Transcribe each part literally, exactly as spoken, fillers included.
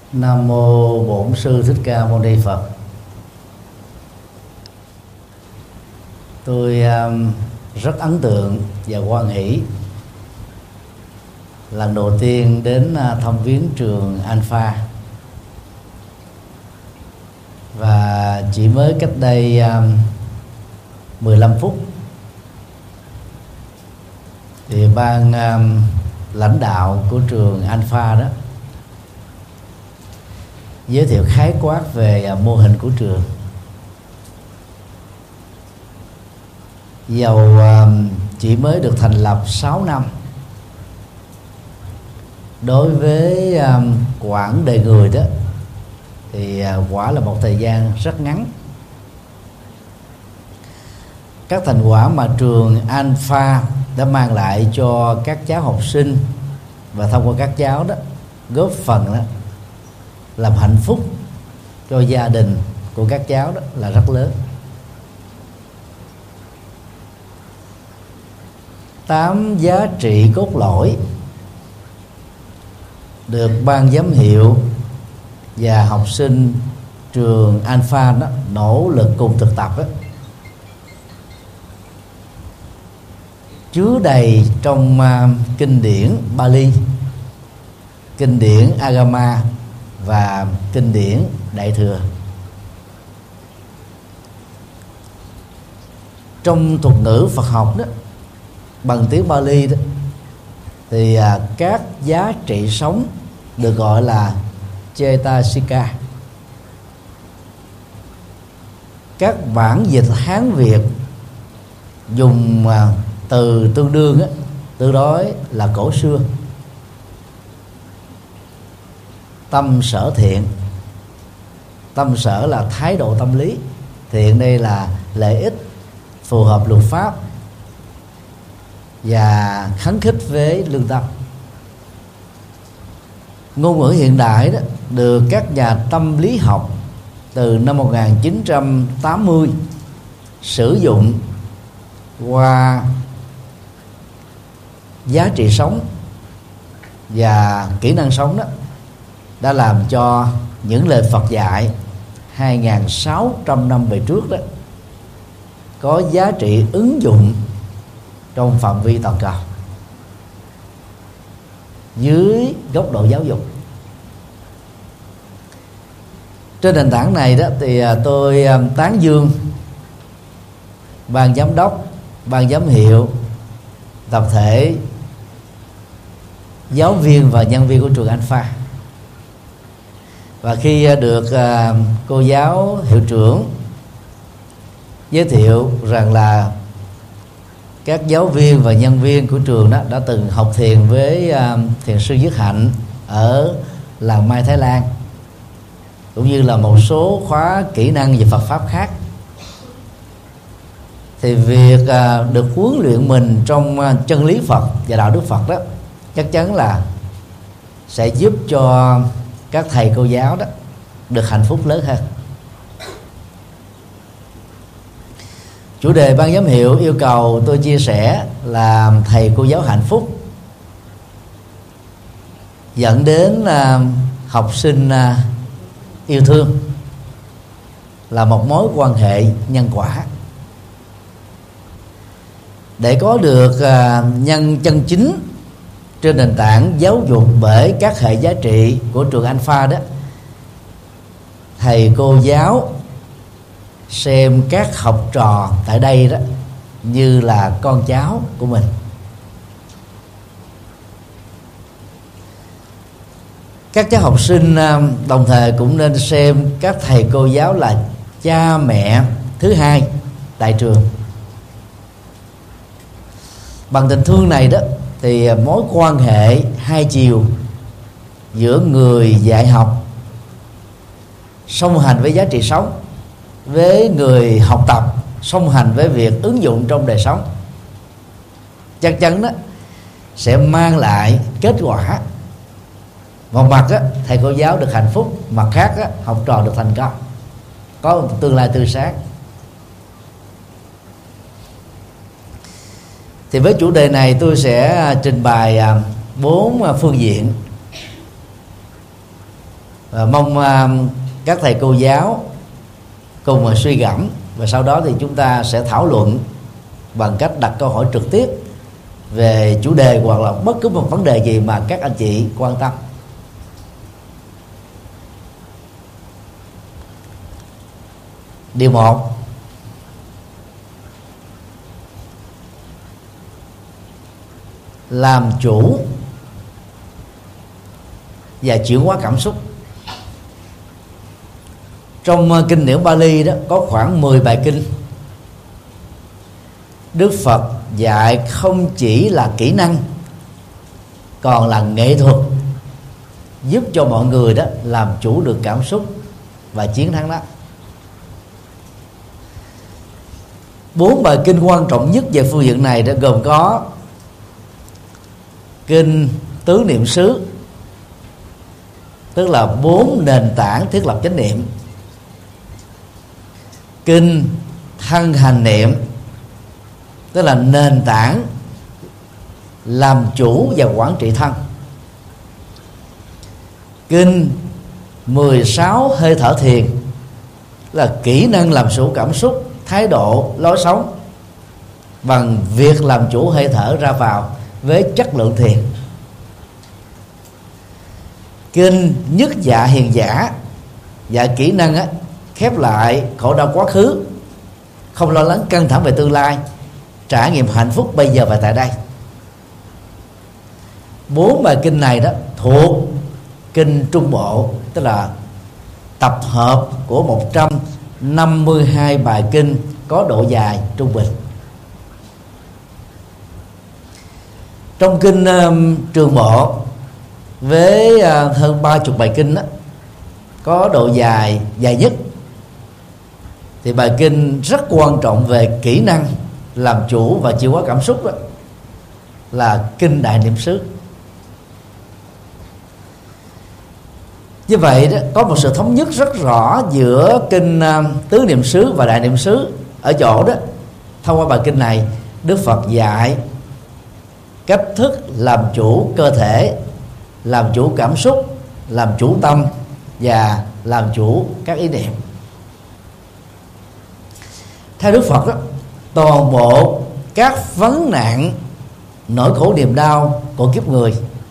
Nam mô Bổn Sư Thích Ca Mâu Ni Phật. Tôi um, rất ấn tượng và hoan hỷ lần đầu tiên đến uh, thăm viếng trường Alpha, và chỉ mới cách đây um, mười lăm phút thì ban um, lãnh đạo của trường Alpha đó giới thiệu khái quát về uh, mô hình của trường. Dầu uh, chỉ mới được thành lập sáu năm, đối với um, quãng đời người đó thì uh, quả là một thời gian rất ngắn. Các thành quả mà trường Alpha đã mang lại cho các cháu học sinh và thông qua các cháu đó góp phần đó làm hạnh phúc cho gia đình của các cháu đó là rất lớn. Tám giá trị cốt lõi được ban giám hiệu và học sinh trường Alpha đó nỗ lực cùng thực tập đó, chứa đầy trong uh, kinh điển Bali, kinh điển Agama và kinh điển Đại Thừa. Trong thuật ngữ Phật học đó, bằng tiếng Bali đó, thì uh, các giá trị sống được gọi là Cetasika. Các bản dịch Hán Việt dùng uh, từ tương đương á, từ đó là cổ xưa. Tâm sở thiện, tâm sở là thái độ tâm lý, thiện đây là lợi ích phù hợp luật pháp và khắng khích với lương tâm. Ngôn ngữ hiện đại đó được các nhà tâm lý học từ năm một nghìn chín trăm tám mươi sử dụng qua giá trị sống và kỹ năng sống đó đã làm cho những lời Phật dạy hai nghìn sáu trăm năm về trước đó có giá trị ứng dụng trong phạm vi toàn cầu dưới góc độ giáo dục. Trên nền tảng này đó thì tôi tán dương ban giám đốc, ban giám hiệu, tập thể giáo viên và nhân viên của trường Alpha. Và khi được uh, cô giáo hiệu trưởng giới thiệu rằng là các giáo viên và nhân viên của trường đó đã từng học thiền với uh, thiền sư Dứt Hạnh ở làng Mai, Thái Lan, cũng như là một số khóa kỹ năng về Phật pháp khác, thì việc uh, được huấn luyện mình trong uh, chân lý Phật và đạo đức Phật đó chắc chắn là sẽ giúp cho các thầy cô giáo đó được hạnh phúc lớn hơn. Chủ đề ban giám hiệu yêu cầu tôi chia sẻ là thầy cô giáo hạnh phúc, dẫn đến uh, học sinh uh, yêu thương là một mối quan hệ nhân quả. Để có được uh, nhân chân chính trên nền tảng giáo dục bởi các hệ giá trị của trường Alpha đó, thầy cô giáo xem các học trò tại đây đó như là con cháu của mình. Các cháu học sinh đồng thời cũng nên xem các thầy cô giáo là cha mẹ thứ hai tại trường. Bằng tình thương này đó thì mối quan hệ hai chiều giữa người dạy học song hành với giá trị sống, với người học tập song hành với việc ứng dụng trong đời sống, chắc chắn đó sẽ mang lại kết quả. Một mặt đó, thầy cô giáo được hạnh phúc, mặt khác đó, học trò được thành công, có một tương lai tươi sáng. Thì với chủ đề này tôi sẽ trình bày bốn phương diện Và mong uh, các thầy cô giáo cùng uh, suy gẫm, và sau đó thì chúng ta sẽ thảo luận bằng cách đặt câu hỏi trực tiếp về chủ đề hoặc là bất cứ một vấn đề gì mà các anh chị quan tâm. Điều một, làm chủ và chuyển hóa cảm xúc. Trong kinh điển Bali đó có khoảng mười bài kinh. Đức Phật dạy không chỉ là kỹ năng, còn là nghệ thuật giúp cho mọi người đó làm chủ được cảm xúc và chiến thắng đó. Bốn bài kinh quan trọng nhất về phương diện này đã gồm có kinh Tứ Niệm xứ, tức là bốn nền tảng thiết lập chánh niệm; kinh Thân Hành Niệm, tức là nền tảng làm chủ và quản trị thân; kinh mười sáu Hơi Thở Thiền, tức là kỹ năng làm chủ cảm xúc, thái độ, lối sống bằng việc làm chủ hơi thở ra vào với chất lượng thiền; kinh Nhất Dạ Hiền Giả, dạy kỹ năng á, khép lại khổ đau quá khứ, không lo lắng căng thẳng về tương lai, trải nghiệm hạnh phúc bây giờ và tại đây. Bốn bài kinh này đó thuộc kinh Trung Bộ, tức là tập hợp của một trăm năm mươi hai bài kinh có độ dài trung bình. Trong kinh um, Trường Bộ với uh, hơn ba chục bài kinh đó, có độ dài dài nhất, thì bài kinh rất quan trọng về kỹ năng làm chủ và chuyển hóa cảm xúc đó, là kinh Đại Niệm xứ. Như vậy đó, có một sự thống nhất rất rõ giữa kinh uh, Tứ Niệm xứ và Đại Niệm xứ ở chỗ đó, thông qua bài kinh này Đức Phật dạy cách thức làm chủ cơ thể, làm chủ cảm xúc, làm chủ tâm và làm chủ các ý niệm. Theo Đức Phật đó, toàn bộ các vấn nạn, nỗi khổ niềm đau của kiếp người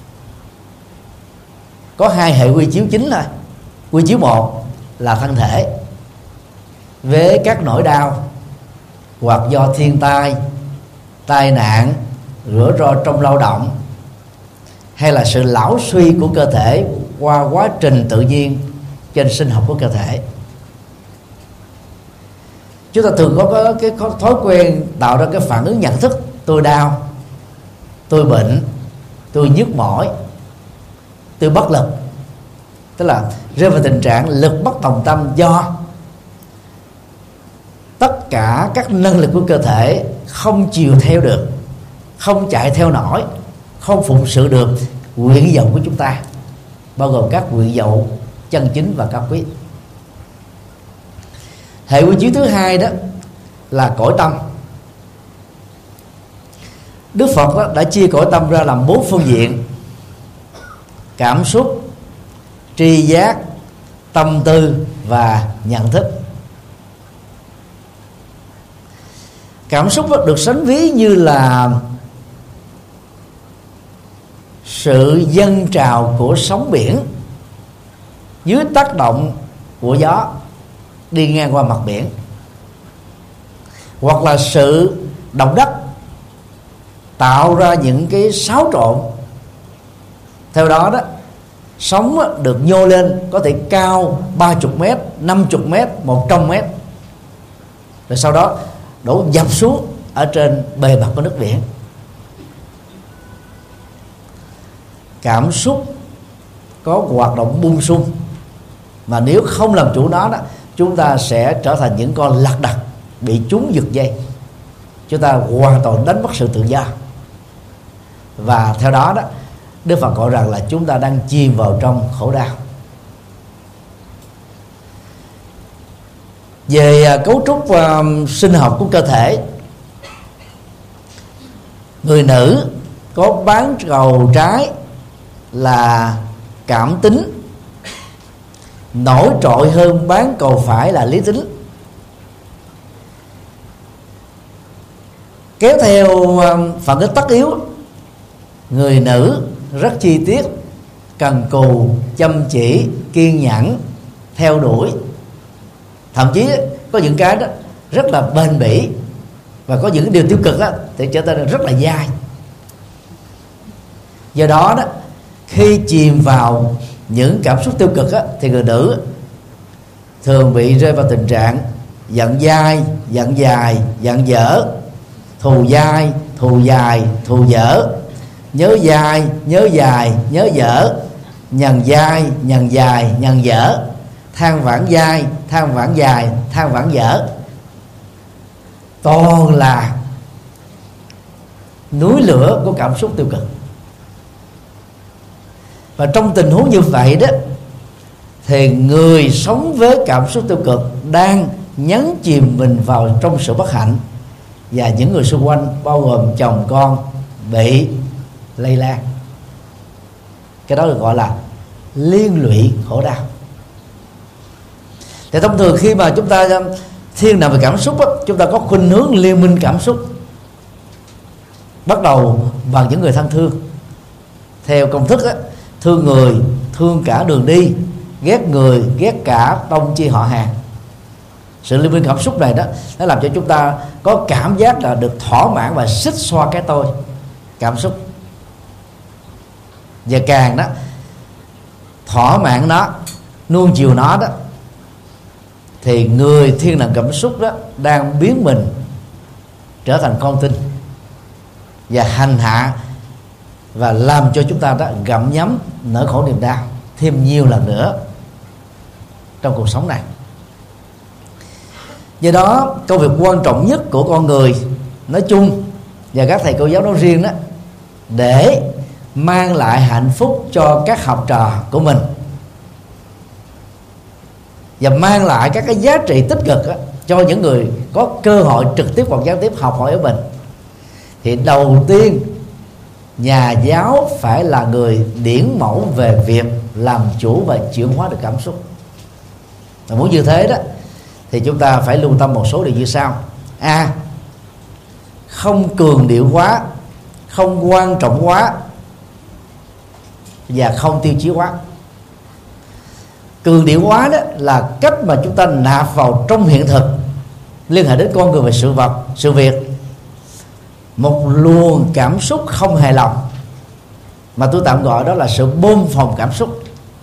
có hai hệ quy chiếu chính thôi. Quy chiếu một là thân thể với các nỗi đau hoặc do thiên tai, tai nạn, rủi ro trong lao động, hay là sự lão suy của cơ thể qua quá trình tự nhiên trên sinh học của cơ thể. Chúng ta thường có cái thói quen tạo ra cái phản ứng nhận thức: tôi đau, tôi bệnh, tôi nhức mỏi, tôi bất lực, tức là rơi vào tình trạng lực bất tòng tâm do tất cả các năng lực của cơ thể không chiều theo được, không chạy theo nổi, không phụng sự được nguyện vọng của chúng ta, bao gồm các nguyện vọng chân chính và cao quý. Hệ quy chiếu thứ hai đó là cõi tâm. Đức Phật đó đã chia cõi tâm ra làm bốn phương diện: cảm xúc, tri giác, tâm tư và nhận thức. Cảm xúc được sánh ví như là sự dâng trào của sóng biển dưới tác động của gió đi ngang qua mặt biển, hoặc là sự động đất tạo ra những cái xáo trộn. Theo đó đó, sóng được nhô lên có thể cao ba mươi mét, năm mươi mét, một trăm mét, rồi sau đó đổ dập xuống ở trên bề mặt của nước biển. Cảm xúc có hoạt động bung sung, mà nếu không làm chủ nó đó, chúng ta sẽ trở thành những con lạc đật bị chúng giật dây, chúng ta hoàn toàn đánh mất sự tự do. Và theo đó đó, Đức Phật gọi rằng là chúng ta đang chìm vào trong khổ đau. Về cấu trúc uh, sinh học của cơ thể, người nữ có bán cầu trái là cảm tính, nổi trội hơn bán cầu phải là lý tính. Kéo theo phản ứng tất yếu, người nữ rất chi tiết, cần cù, chăm chỉ, kiên nhẫn, theo đuổi, thậm chí có những cái đó rất là bền bỉ, và có những điều tiêu cực đó, thì trở nên rất là dai. Do đó đó, khi chìm vào những cảm xúc tiêu cực đó, thì người nữ thường bị rơi vào tình trạng giận dai, giận dài, giận dở, thù dai, thù dài, thù dở, nhớ dai, nhớ dài, nhớ dở, nhằn dai, nhằn dài, nhằn dở, than vãn dai, than vãn dài, than vãn dở. Toàn là núi lửa của cảm xúc tiêu cực. Và trong tình huống như vậy đó, thì người sống với cảm xúc tiêu cực đang nhấn chìm mình vào trong sự bất hạnh, và những người xung quanh bao gồm chồng con bị lây lan. Cái đó được gọi là liên lụy khổ đau. Thì thông thường khi mà chúng ta thiên nặng về cảm xúc đó, chúng ta có khuynh hướng liên minh cảm xúc, bắt đầu bằng những người thân thương. Theo công thức đó, thương người thương cả đường đi, ghét người ghét cả tông chi họ hàng. Sự liên minh cảm xúc này đó, nó làm cho chúng ta có cảm giác là được thỏa mãn và xích xoa cái tôi cảm xúc. Và càng đó thỏa mãn nó, nuông chiều nó đó, thì người thiên nặng cảm xúc đó đang biến mình trở thành con tin và hành hạ, và làm cho chúng ta đó gặm nhấm nỗi khổ niềm đau thêm nhiều lần nữa trong cuộc sống này. Do đó, công việc quan trọng nhất của con người nói chung và các thầy cô giáo nói riêng đó, để mang lại hạnh phúc cho các học trò của mình và mang lại các cái giá trị tích cực đó, cho những người có cơ hội trực tiếp hoặc gián tiếp học hỏi ở mình, thì đầu tiên nhà giáo phải là người điển mẫu về việc làm chủ và chuyển hóa được cảm xúc. Và muốn như thế đó, thì chúng ta phải lưu tâm một số điều như sau. A. Không cường điệu quá, không quan trọng quá, và không tiêu chí quá. Cường điệu quá đó là cách mà chúng ta nạp vào trong hiện thực, liên hệ đến con người và sự vật, sự việc, một luồng cảm xúc không hài lòng, mà tôi tạm gọi đó là sự bơm phòng cảm xúc.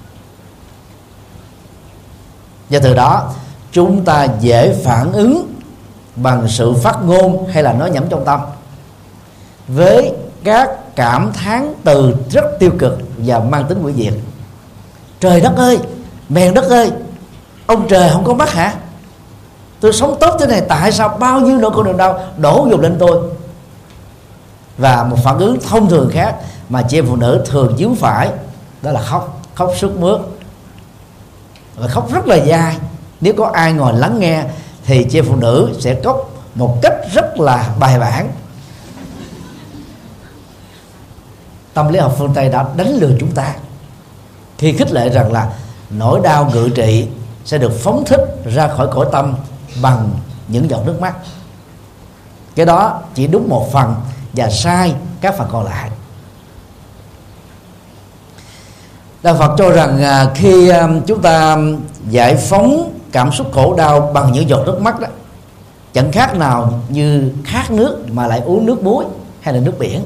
Và từ đó chúng ta dễ phản ứng bằng sự phát ngôn hay là nói nhẩm trong tâm với các cảm thán từ rất tiêu cực và mang tính hủy diệt. Trời đất ơi, mèn đất ơi, ông trời không có mắt hả? Tôi sống tốt thế này, tại sao bao nhiêu nỗi khổ niềm đau đổ dồn lên tôi? Và một phản ứng thông thường khác mà chị em phụ nữ thường dính phải, đó là khóc, khóc sướt mướt, và khóc rất là dài. Nếu có ai ngồi lắng nghe thì chị em phụ nữ sẽ khóc một cách rất là bài bản. Tâm lý học phương Tây đã đánh lừa chúng ta khi khích lệ rằng là nỗi đau ngự trị sẽ được phóng thích ra khỏi cõi tâm bằng những giọt nước mắt. Cái đó chỉ đúng một phần và sai các phần còn lại. Đạo Phật cho rằng khi chúng ta giải phóng cảm xúc khổ đau bằng những giọt nước mắt đó, chẳng khác nào như khát nước mà lại uống nước muối hay là nước biển.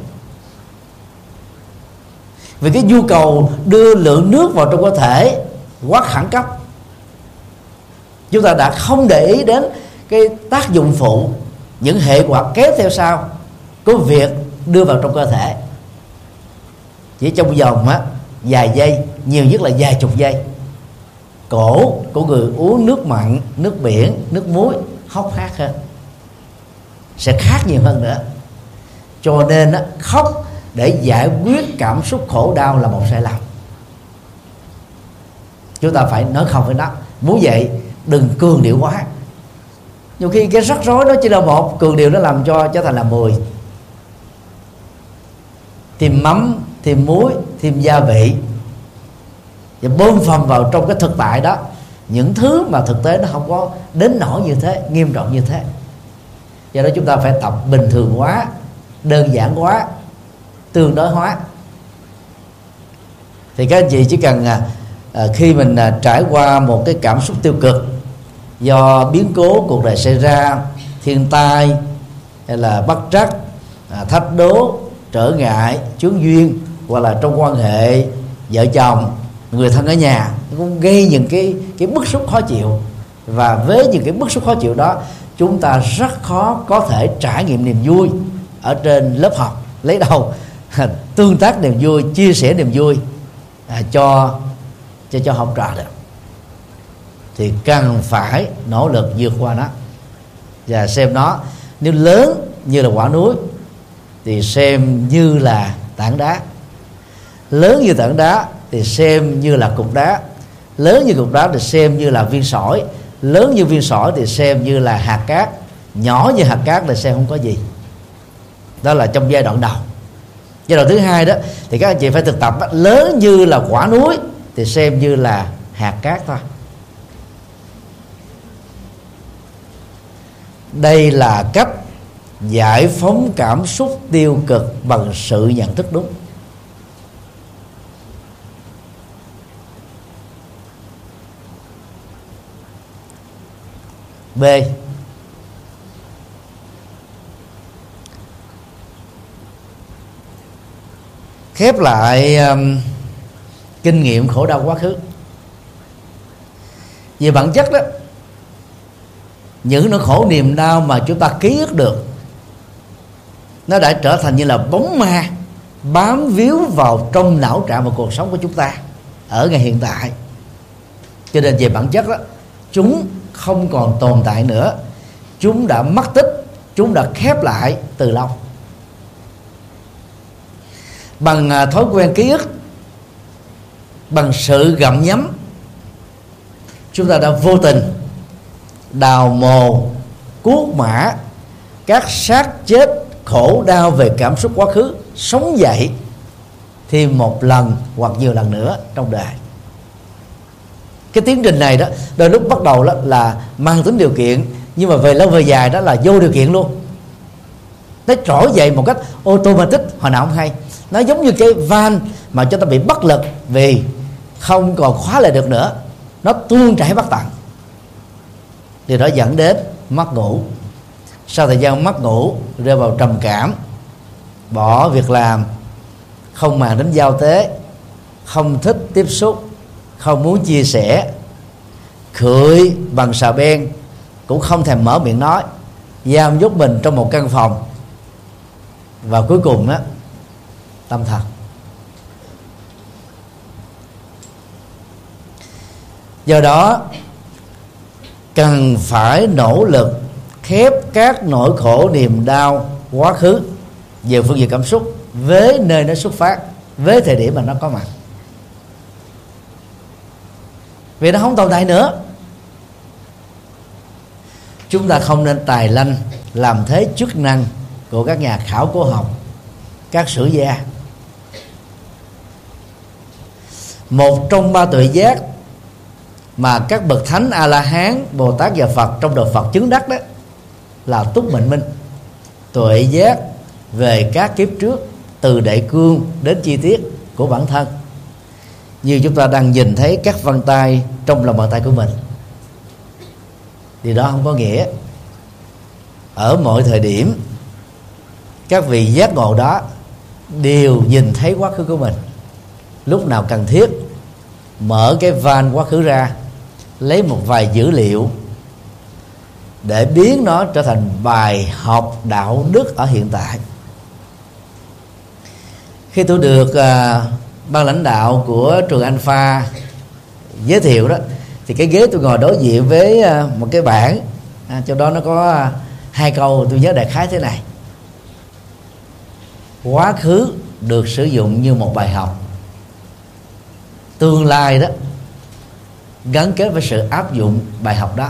Vì cái nhu cầu đưa lượng nước vào trong cơ thể quá khẩn cấp, chúng ta đã không để ý đến cái tác dụng phụ, những hệ quả kéo theo sau của việc đưa vào trong cơ thể. Chỉ trong vòng á, vài giây, nhiều nhất là vài chục giây, cổ của người uống nước mặn, nước biển, nước muối hốc hác hơn, sẽ khát nhiều hơn nữa. Cho nên á, khóc để giải quyết cảm xúc khổ đau là một sai lầm. Chúng ta phải nói không với nó. Muốn vậy đừng cường điệu quá. Nhiều khi cái rắc rối đó chỉ là một, cường điệu nó làm cho trở thành là mười. Thêm mắm, thêm muối, thêm gia vị và bơm phồng vào trong cái thực tại đó, những thứ mà thực tế nó không có đến nỗi như thế, nghiêm trọng như thế. Do đó chúng ta phải tập bình thường hóa, đơn giản hóa, tương đối hóa. Thì các anh chị chỉ cần à, à, khi mình à, trải qua một cái cảm xúc tiêu cực do biến cố cuộc đời xảy ra, thiên tai hay là bất trắc, à, thách đố, trở ngại, chướng duyên, hoặc là trong quan hệ vợ chồng, người thân ở nhà, nó cũng gây những cái cái bức xúc khó chịu. Và với những cái bức xúc khó chịu đó, chúng ta rất khó có thể trải nghiệm niềm vui ở trên lớp học. Lấy đâu tương tác niềm vui, chia sẻ niềm vui à, cho cho cho học trò được. Thì cần phải nỗ lực vượt qua nó và xem nó, nếu lớn như là quả núi thì xem như là tảng đá, lớn như tảng đá thì xem như là cục đá, lớn như cục đá thì xem như là viên sỏi, lớn như viên sỏi thì xem như là hạt cát, nhỏ như hạt cát thì xem không có gì. Đó là trong giai đoạn đầu. Giai đoạn thứ hai đó thì các anh chị phải thực tập đó, lớn như là quả núi thì xem như là hạt cát thôi. Đây là cách giải phóng cảm xúc tiêu cực bằng sự nhận thức đúng. B. Khép lại um, kinh nghiệm khổ đau quá khứ. Về bản chất đó, những nỗi khổ niềm đau mà chúng ta ký ức được, nó đã trở thành như là bóng ma bám víu vào trong não trạng và cuộc sống của chúng ta ở ngày hiện tại. Cho nên về bản chất đó, chúng không còn tồn tại nữa, chúng đã mất tích, chúng đã khép lại từ lâu. Bằng thói quen ký ức, bằng sự gặm nhấm, chúng ta đã vô tình đào mồ, cuốc mã các xác chết khổ đau về cảm xúc quá khứ, sống dậy thêm một lần hoặc nhiều lần nữa trong đời. Cái tiến trình này đó đôi lúc bắt đầu đó là mang tính điều kiện, nhưng mà về lâu về dài đó là vô điều kiện luôn. Nó trỗi dậy một cách automatic, hồi nào không hay. Nó giống như cái van mà cho ta bị bất lực vì không còn khóa lại được nữa, nó tuôn chảy bất tận. Điều đó dẫn đến mất ngủ. Sau thời gian mất ngủ, rơi vào trầm cảm, bỏ việc làm, không màng đến giao tế, không thích tiếp xúc, không muốn chia sẻ, khựi bằng xà beng, cũng không thèm mở miệng nói, giam nhốt mình trong một căn phòng, và cuối cùng đó tâm thần. Do đó cần phải nỗ lực khép các nỗi khổ niềm đau quá khứ về phương diện cảm xúc với nơi nó xuất phát, với thời điểm mà nó có mặt, vì nó không tồn tại nữa. Chúng ta không nên tài lanh làm thế chức năng của các nhà khảo cổ học, các sử gia. Một trong ba tuệ giác mà các bậc thánh A La Hán, Bồ Tát và Phật trong đời Phật chứng đắc đó là túc mệnh minh, tuệ giác về các kiếp trước, từ đại cương đến chi tiết của bản thân, như chúng ta đang nhìn thấy các vân tay trong lòng bàn tay của mình. Điều đó không có nghĩa ở mọi thời điểm các vị giác ngộ đó đều nhìn thấy quá khứ của mình. Lúc nào cần thiết mở cái van quá khứ ra, lấy một vài dữ liệu để biến nó trở thành bài học đạo đức ở hiện tại. Khi tôi được uh, ban lãnh đạo của trường Alpha giới thiệu đó, thì cái ghế tôi ngồi đối diện với uh, một cái bảng, à, trong đó nó có uh, hai câu tôi nhớ đại khái thế này: quá khứ được sử dụng như một bài học, tương lai đó gắn kết với sự áp dụng bài học đó.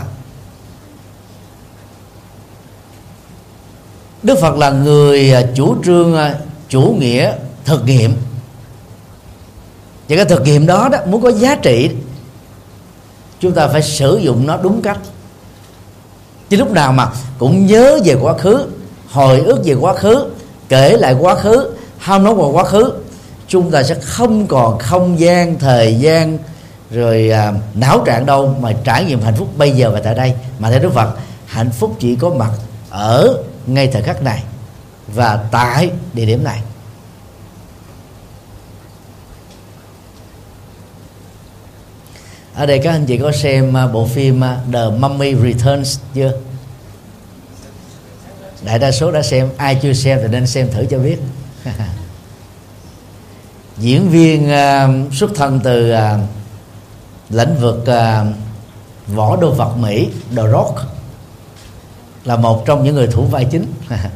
Đức Phật là người chủ trương chủ nghĩa thực nghiệm, và cái thực nghiệm đó đó muốn có giá trị chúng ta phải sử dụng nó đúng cách. Chứ lúc nào mà cũng nhớ về quá khứ, hồi ức về quá khứ, kể lại quá khứ, ham nói vào quá khứ, chúng ta sẽ không còn không gian, thời gian rồi à, não trạng đâu mà trải nghiệm hạnh phúc bây giờ và tại đây. Mà theo Đức Phật, hạnh phúc chỉ có mặt ở ngay thời khắc này và tại địa điểm này. Ở đây các anh chị có xem bộ phim The Mummy Returns chưa? Đại đa số đã xem, ai chưa xem thì nên xem thử cho biết. Diễn viên uh, xuất thân từ uh, lĩnh vực uh, võ đô vật Mỹ, The Rock, là một trong những người thủ vai chính.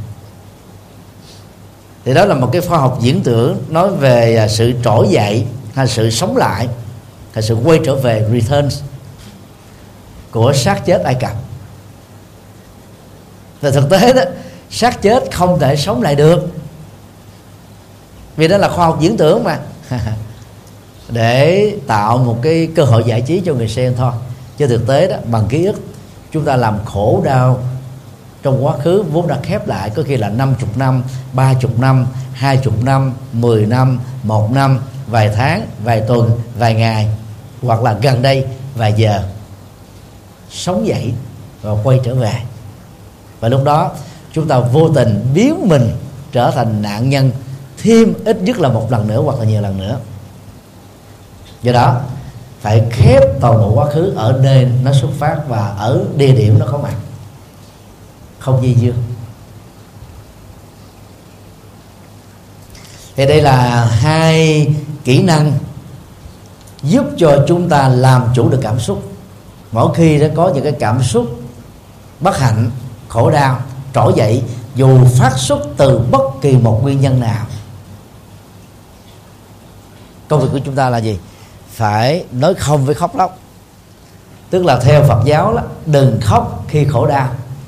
Thì đó là một cái khoa học diễn tưởng nói về uh, sự trỗi dậy hay sự sống lại, hay sự quay trở về, returns, của xác chết Ai Cập. Và thực tế đó, xác chết không thể sống lại được, vì đó là khoa học diễn tưởng mà. Để tạo một cái cơ hội giải trí cho người xem thôi. Chứ thực tế đó, bằng ký ức chúng ta làm khổ đau trong quá khứ vốn đã khép lại, có khi là năm mươi năm, ba mươi năm, hai mươi năm, mười năm, một năm, vài tháng, vài tuần, vài ngày, hoặc là gần đây vài giờ, sống dậy và quay trở về. Và lúc đó chúng ta vô tình biến mình trở thành nạn nhân thêm ít nhất là một lần nữa hoặc là nhiều lần nữa. Do đó phải khép toàn bộ quá khứ ở nơi nó xuất phát và ở địa điểm nó có mặt, không dây dưa. Thì đây là hai kỹ năng giúp cho chúng ta làm chủ được cảm xúc. Mỗi khi đã có những cái cảm xúc bất hạnh, khổ đau trỗi dậy, dù phát xuất từ bất kỳ một nguyên nhân nào, công việc của chúng ta là gì? Phải nói không với khóc lóc. Tức là theo Phật giáo đó, đừng khóc khi khổ đau.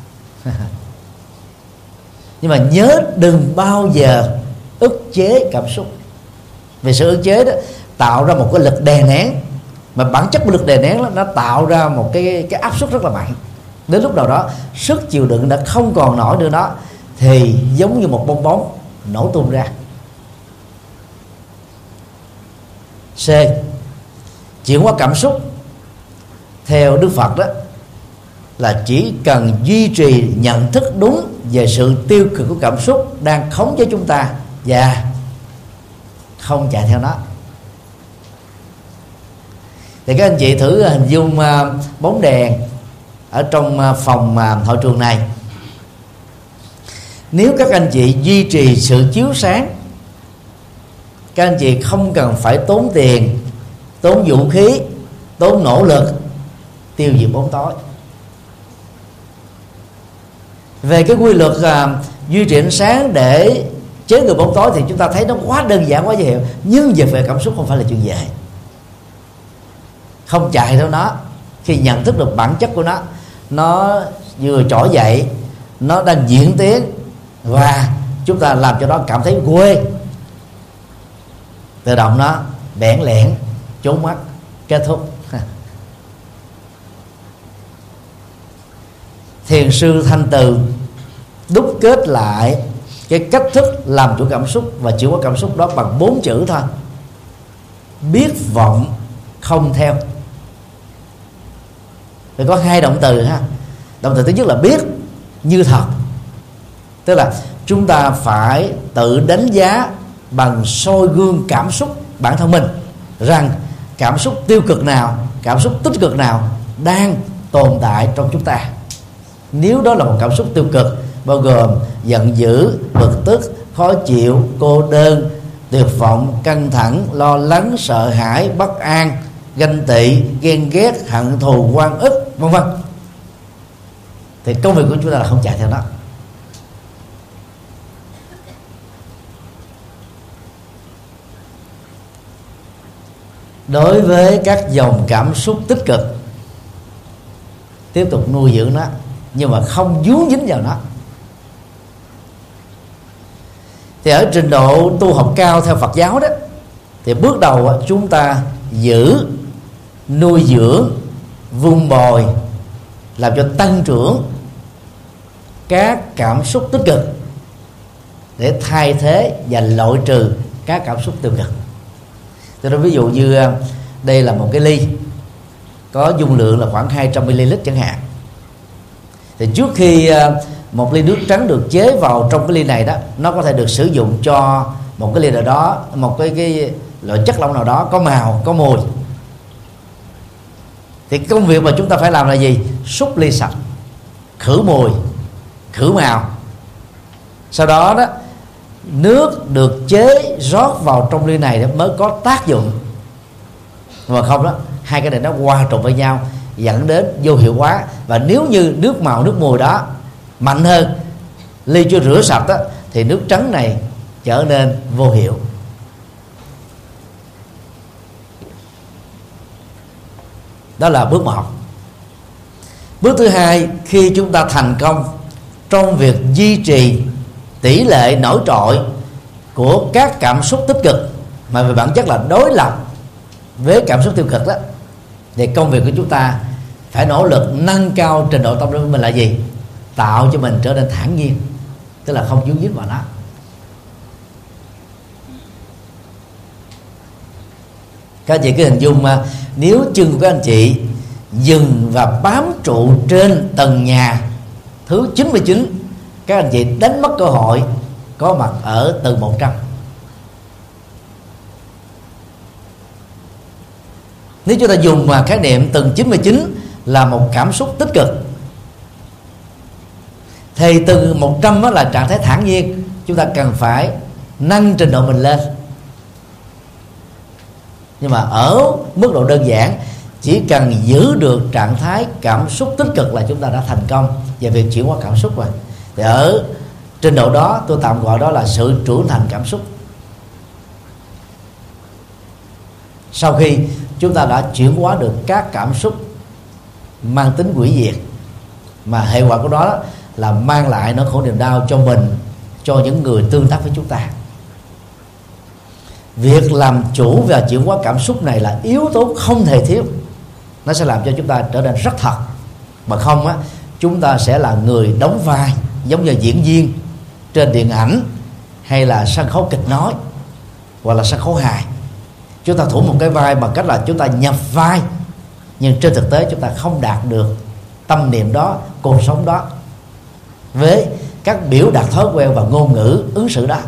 Nhưng mà nhớ đừng bao giờ ức chế cảm xúc. Vì sự ức chế đó tạo ra một cái lực đè nén, mà bản chất của lực đè nén đó, nó tạo ra một cái, cái áp suất rất là mạnh. Đến lúc nào đó sức chịu đựng đã không còn nổi nữa đó, thì giống như một bong bóng nổ tung ra. C. Chuyển hóa cảm xúc theo Đức Phật đó là chỉ cần duy trì nhận thức đúng về sự tiêu cực của cảm xúc đang khống chế chúng ta và không chạy theo nó. Thì các anh chị thử hình dung bóng đèn ở trong phòng hội trường này. Nếu các anh chị duy trì sự chiếu sáng, các anh chị không cần phải tốn tiền, tốn vũ khí, tốn nỗ lực tiêu diệt bóng tối. Về cái quy luật à, duy trì ánh sáng để chế ngự bóng tối thì chúng ta thấy nó quá đơn giản, quá dễ hiểu. Nhưng về về cảm xúc không phải là chuyện dễ. Không chạy theo nó, khi nhận thức được bản chất của nó, nó vừa trỗi dậy, nó đang diễn tiến, và chúng ta làm cho nó cảm thấy quê, tự động nó bẽn lẽn, trốn mắt, kết thúc. Thiền sư Thanh Từ đúc kết lại cái cách thức làm chủ cảm xúc và chuyển hóa cảm xúc đó bằng bốn chữ thôi: biết vọng không theo. Thì có hai động từ ha. Động từ thứ nhất là biết như thật, tức là chúng ta phải tự đánh giá bằng soi gương cảm xúc bản thân mình, rằng cảm xúc tiêu cực nào, cảm xúc tích cực nào đang tồn tại trong chúng ta. Nếu đó là một cảm xúc tiêu cực, bao gồm giận dữ, bực tức, khó chịu, cô đơn, tuyệt vọng, căng thẳng, lo lắng, sợ hãi, bất an, ganh tị, ghen ghét, hận thù, oan ức, vân vân, thì công việc của chúng ta là không chạy theo nó. Đối với các dòng cảm xúc tích cực, tiếp tục nuôi dưỡng nó, nhưng mà không dướng dính vào nó. Thì ở trình độ tu học cao theo Phật giáo đó, thì bước đầu chúng ta giữ, nuôi dưỡng vun bồi, làm cho tăng trưởng các cảm xúc tích cực để thay thế và loại trừ các cảm xúc tiêu cực. Tôi nói ví dụ như đây là một cái ly có dung lượng là khoảng hai trăm mi li lít chẳng hạn, thì trước khi một ly nước trắng được chế vào trong cái ly này đó, nó có thể được sử dụng cho một cái ly nào đó, một cái cái loại chất lỏng nào đó có màu, có mùi. Thì công việc mà chúng ta phải làm là gì? Xúc ly sạch, khử mùi, khử màu. Sau đó đó, nước được chế rót vào trong ly này mới có tác dụng. Mà không đó, hai cái này nó hòa trộn với nhau dẫn đến vô hiệu hóa. Và nếu như nước màu, nước mùi đó mạnh hơn ly chưa rửa sạch đó, thì nước trắng này trở nên vô hiệu. Đó là bước một. Bước thứ hai, khi chúng ta thành công trong việc duy trì tỷ lệ nổi trội của các cảm xúc tích cực mà về bản chất là đối lập với cảm xúc tiêu cực đó, thì công việc của chúng ta phải nỗ lực nâng cao trình độ tâm linh của mình là gì? Tạo cho mình trở nên thản nhiên, tức là không dướng dính vào nó. Các anh chị cứ hình dung mà nếu chân của các anh chị dừng và bám trụ trên tầng nhà thứ chín mươi chín, các anh chị đánh mất cơ hội có mặt ở tầng một trăm. Nếu chúng ta dùng mà khái niệm tầng chín mươi chín là một cảm xúc tích cực, thì tầng một trăm đó là trạng thái thản nhiên. Chúng ta cần phải nâng trình độ mình lên. Nhưng mà ở mức độ đơn giản, chỉ cần giữ được trạng thái cảm xúc tích cực là chúng ta đã thành công về việc chuyển hóa cảm xúc rồi. Thì ở trình độ đó tôi tạm gọi đó là sự trưởng thành cảm xúc. Sau khi chúng ta đã chuyển hóa được các cảm xúc mang tính hủy diệt, mà hệ quả của đó là mang lại nỗi khổ niềm đau cho mình, cho những người tương tác với chúng ta. Việc làm chủ và chuyển hóa cảm xúc này là yếu tố không thể thiếu. Nó sẽ làm cho chúng ta trở nên rất thật. Mà không á, chúng ta sẽ là người đóng vai giống như diễn viên trên điện ảnh hay là sân khấu kịch nói hoặc là sân khấu hài. Chúng ta thủ một cái vai bằng cách là chúng ta nhập vai, nhưng trên thực tế chúng ta không đạt được tâm niệm đó, cuộc sống đó với các biểu đạt thói quen và ngôn ngữ ứng xử đó.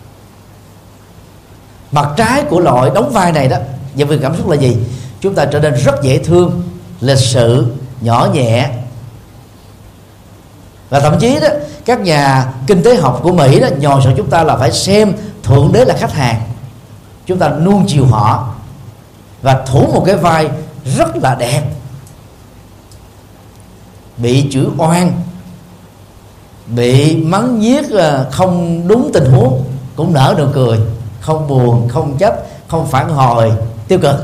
Mặt trái của loại đóng vai này đó về việc cảm xúc là gì? Chúng ta trở nên rất dễ thương, lịch sự, nhỏ nhẹ. Và thậm chí đó, các nhà kinh tế học của Mỹ đó nhồi sợ chúng ta là phải xem thượng đế là khách hàng. Chúng ta nuông chiều họ và thủ một cái vai rất là đẹp, bị chửi oan, bị mắng nhiếc không đúng tình huống cũng nở nụ cười, không buồn, không trách, không phản hồi tiêu cực.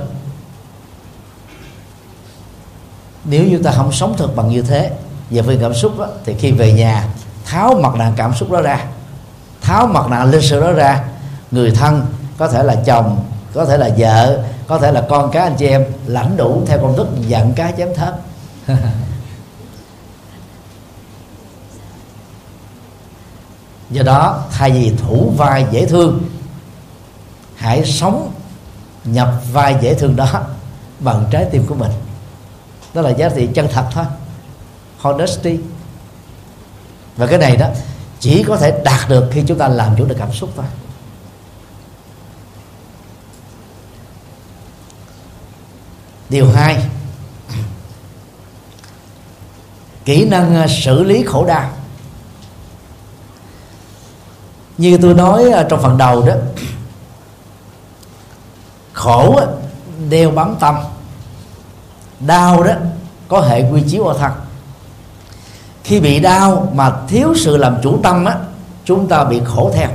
Nếu chúng ta không sống thực bằng như thế về phương cảm xúc đó, thì khi về nhà tháo mặt nạ cảm xúc đó ra, tháo mặt nạ lịch sử đó ra, người thân, có thể là chồng, có thể là vợ, có thể là con cái anh chị em, lãnh đủ theo công thức giận cá chém thớt. Do đó thay vì thủ vai dễ thương, hãy sống nhập vai dễ thương đó bằng trái tim của mình. Đó là giá trị chân thật thôi, honesty. Và cái này đó chỉ có thể đạt được khi chúng ta làm chủ được cảm xúc thôi. Điều hai, kỹ năng xử lý khổ đau. Như tôi nói trong phần đầu đó, khổ đeo bám tâm, đau đó có hệ quy chiếu ở thân. Khi bị đau mà thiếu sự làm chủ tâm á, chúng ta bị khổ theo.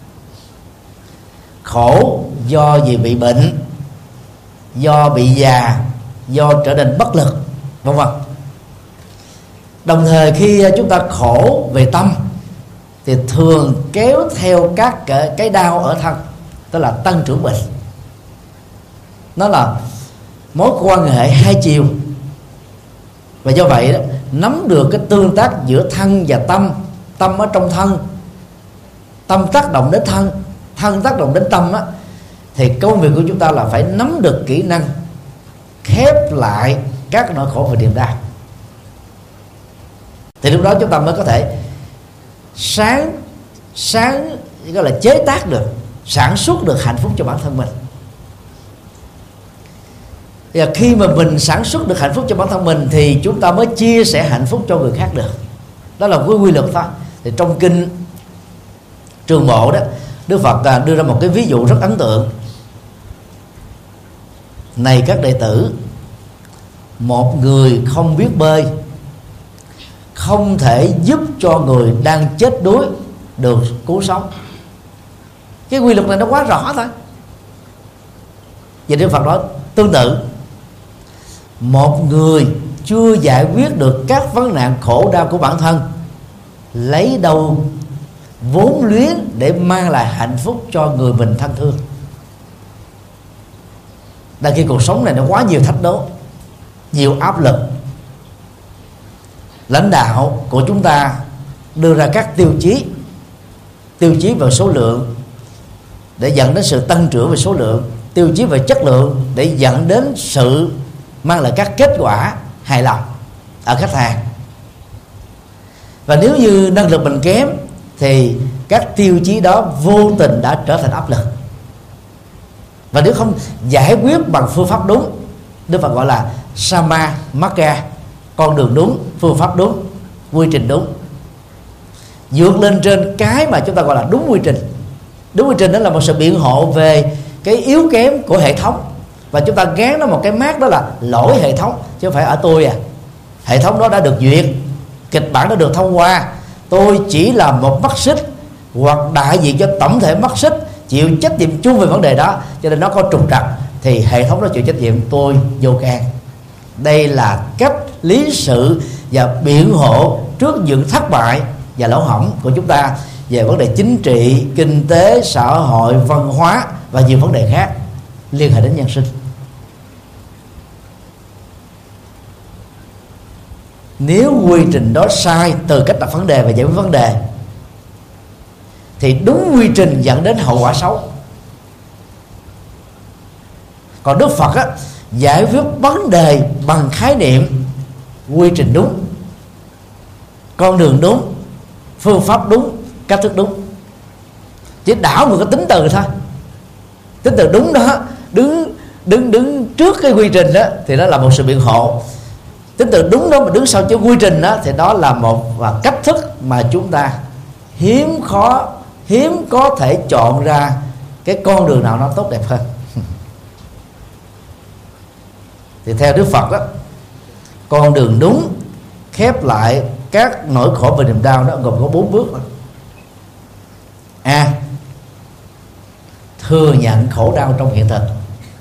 Khổ do gì? Bị bệnh, do bị già, do trở nên bất lực, vân vân. Đồng thời khi chúng ta khổ về tâm thì thường kéo theo các cái đau ở thân, tức là tăng trưởng bệnh. Nó là mối quan hệ hai chiều. Và do vậy đó, nắm được cái tương tác giữa thân và tâm, tâm ở trong thân, tâm tác động đến thân, thân tác động đến tâm á, thì công việc của chúng ta là phải nắm được kỹ năng khép lại các nỗi khổ và niềm đau. Thì lúc đó chúng ta mới có thể sáng sáng gọi là chế tác được, sản xuất được hạnh phúc cho bản thân mình. Và khi mà mình sản xuất được hạnh phúc cho bản thân mình thì chúng ta mới chia sẻ hạnh phúc cho người khác được. Đó là cái quy luật thôi. Thì trong kinh Trường Bộ đó, Đức Phật đưa ra một cái ví dụ rất ấn tượng. Này các đệ tử, một người không biết bơi không thể giúp cho người đang chết đuối được cứu sống. Cái quy luật này nó quá rõ thôi. Vậy Đức Phật nói tương tự, một người chưa giải quyết được các vấn nạn khổ đau của bản thân, lấy đâu vốn liếng để mang lại hạnh phúc cho người mình thân thương. Đang khi cuộc sống này nó quá nhiều thách đố, nhiều áp lực, lãnh đạo của chúng ta đưa ra các tiêu chí tiêu chí về số lượng để dẫn đến sự tăng trưởng về số lượng, tiêu chí về chất lượng để dẫn đến sự mang lại các kết quả hài lòng ở khách hàng. Và nếu như năng lực mình kém thì các tiêu chí đó vô tình đã trở thành áp lực. Và nếu không giải quyết bằng phương pháp đúng, Đức Phật gọi là Sama Magga, con đường đúng, phương pháp đúng, quy trình đúng, vượt lên trên cái mà chúng ta gọi là đúng quy trình. Đúng quy trình đó là một sự biện hộ về cái yếu kém của hệ thống, và chúng ta gán nó một cái mác, đó là lỗi hệ thống, chứ không phải ở tôi à. Hệ thống đó đã được duyệt, kịch bản đã được thông qua, tôi chỉ là một mắt xích hoặc đại diện cho tổng thể mắt xích chịu trách nhiệm chung về vấn đề đó, cho nên nó có trục trặc thì hệ thống đó chịu trách nhiệm, tôi vô can. Đây là cách lý sự và biện hộ trước những thất bại và lỗ hổng của chúng ta về vấn đề chính trị, kinh tế, xã hội, văn hóa và nhiều vấn đề khác liên hệ đến nhân sinh. Nếu quy trình đó sai từ cách đặt vấn đề và giải quyết vấn đề thì đúng quy trình dẫn đến hậu quả xấu. Còn Đức Phật á, giải quyết vấn đề bằng khái niệm quy trình đúng, con đường đúng, phương pháp đúng, cách thức đúng. Chỉ đảo một cái tính từ thôi. Tính từ đúng đó đứng đứng đứng trước cái quy trình đó thì đó là một sự biện hộ. Tính từ đúng đó mà đứng sau chữ quy trình đó thì đó là một và cách thức mà chúng ta hiếm khó hiếm có thể chọn ra cái con đường nào nó tốt đẹp hơn. Thì theo Đức Phật đó, con đường đúng khép lại các nỗi khổ và niềm đau đó gồm có bốn bước đó. A. Thừa nhận khổ đau trong hiện thực.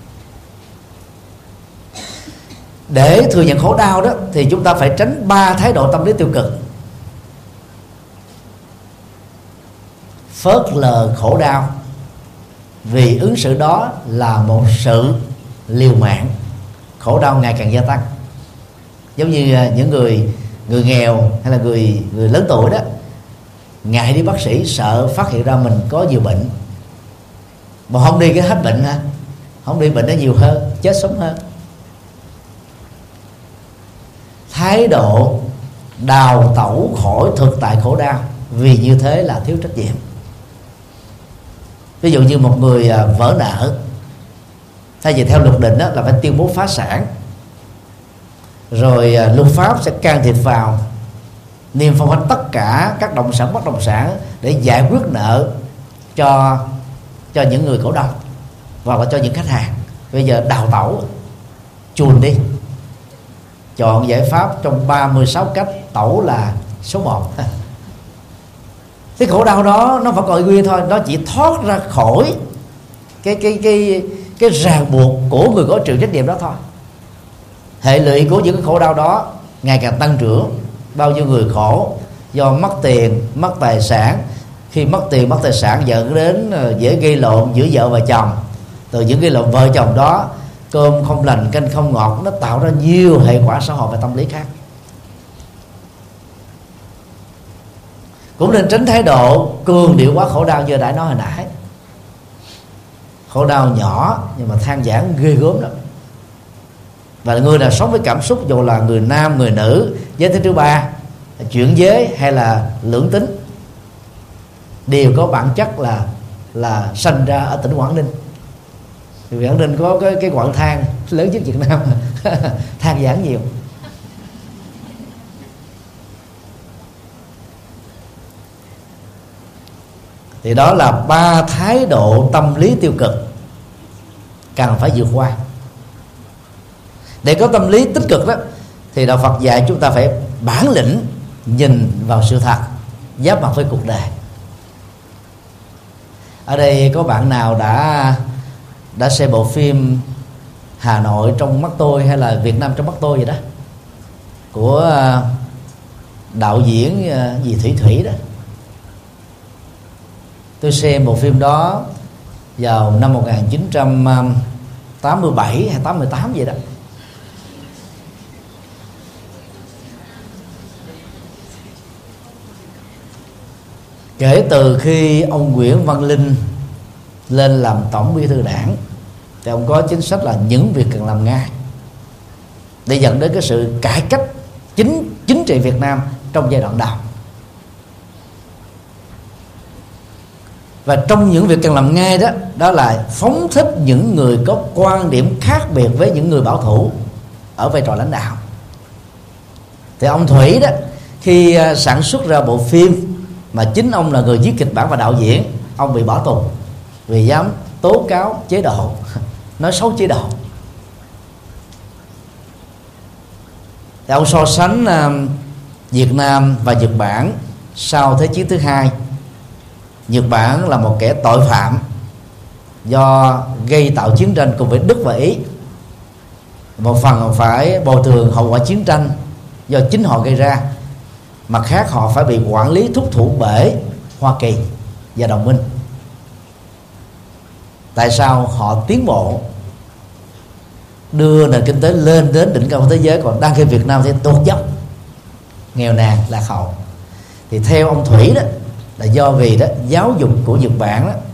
Để thừa nhận khổ đau đó thì chúng ta phải tránh ba thái độ tâm lý tiêu cực. Phớt lờ khổ đau, vì ứng xử đó là một sự liều mạng, khổ đau ngày càng gia tăng. Giống như những người người nghèo hay là người người lớn tuổi đó, ngại đi bác sĩ, sợ phát hiện ra mình có nhiều bệnh, mà không đi cái hết bệnh ha, không đi bệnh nó nhiều hơn, chết sớm hơn. Thái độ đào tẩu khỏi thực tại khổ đau, vì như thế là thiếu trách nhiệm. Ví dụ như một người vỡ nợ, thay vì theo luật định đó là phải tuyên bố phá sản, rồi luật pháp sẽ can thiệp vào, niêm phong hết tất cả các động sản bất động sản để giải quyết nợ cho cho những người cổ đông hoặc là cho những khách hàng. Bây giờ đào tẩu, chùn đi, chọn giải pháp trong ba mươi sáu cách, tẩu là số một. Cái khổ đau đó nó vẫn còn nguyên thôi, nó chỉ thoát ra khỏi cái cái cái cái ràng buộc của người có chịu trách nhiệm đó thôi. Hệ lụy của những cái khổ đau đó ngày càng tăng trưởng. Bao nhiêu người khổ do mất tiền, mất tài sản. Khi mất tiền, mất tài sản dẫn đến dễ gây lộn giữa vợ và chồng. Từ những gây lộn vợ chồng đó, cơm không lành canh không ngọt, nó tạo ra nhiều hệ quả xã hội và tâm lý khác. cũng nên tránh thái độ cường điệu quá khổ đau như đã nói hồi nãy. Khổ đau nhỏ nhưng mà than vãn ghê gớm lắm. Và người nào sống với cảm xúc, dù là người nam, người nữ, giới tính thứ ba, chuyển giới hay là lưỡng tính, đều có bản chất là là sanh ra ở tỉnh Quảng Ninh. Thì Quảng Ninh có cái, cái quặng than lớn nhất Việt Nam than vãn nhiều. Thì đó là ba thái độ tâm lý tiêu cực cần phải vượt qua. Để có tâm lý tích cực đó, thì Đạo Phật dạy chúng ta phải bản lĩnh nhìn vào sự thật, giáp mặt với cuộc đời. Ở đây có bạn nào đã đã xem bộ phim Hà Nội trong mắt tôi hay là Việt Nam trong mắt tôi vậy đó, của đạo diễn gì Thủy Thủy đó? Tôi xem bộ phim đó vào năm một nghìn chín trăm tám mươi bảy hay tám mươi tám vậy đó. Kể từ khi ông Nguyễn Văn Linh lên làm Tổng Bí thư Đảng, thì ông có chính sách là những việc cần làm ngay, để dẫn đến cái sự cải cách chính chính trị Việt Nam trong giai đoạn đầu. Và trong những việc cần làm ngay đó, đó là phóng thích những người có quan điểm khác biệt với những người bảo thủ ở vai trò lãnh đạo. Thì ông Thủy đó, khi sản xuất ra bộ phim mà chính ông là người viết kịch bản và đạo diễn, ông bị bỏ tù vì dám tố cáo chế độ, nói xấu chế độ. Thì ông so sánh uh, Việt Nam và Nhật Bản sau Thế chiến thứ hai. Nhật Bản là một kẻ tội phạm do gây tạo chiến tranh cùng với Đức và Ý. Một phần phải bồi thường hậu quả chiến tranh do chính họ gây ra, mặt khác họ phải bị quản lý thúc thủ bởi Hoa Kỳ và đồng minh. Tại sao họ tiến bộ, đưa nền kinh tế lên đến đỉnh cao của thế giới, còn đang khi Việt Nam thì tụt dốc, nghèo nàn, lạc hậu? Thì theo ông Thủy đó, là do vì đó giáo dục của Nhật Bản đó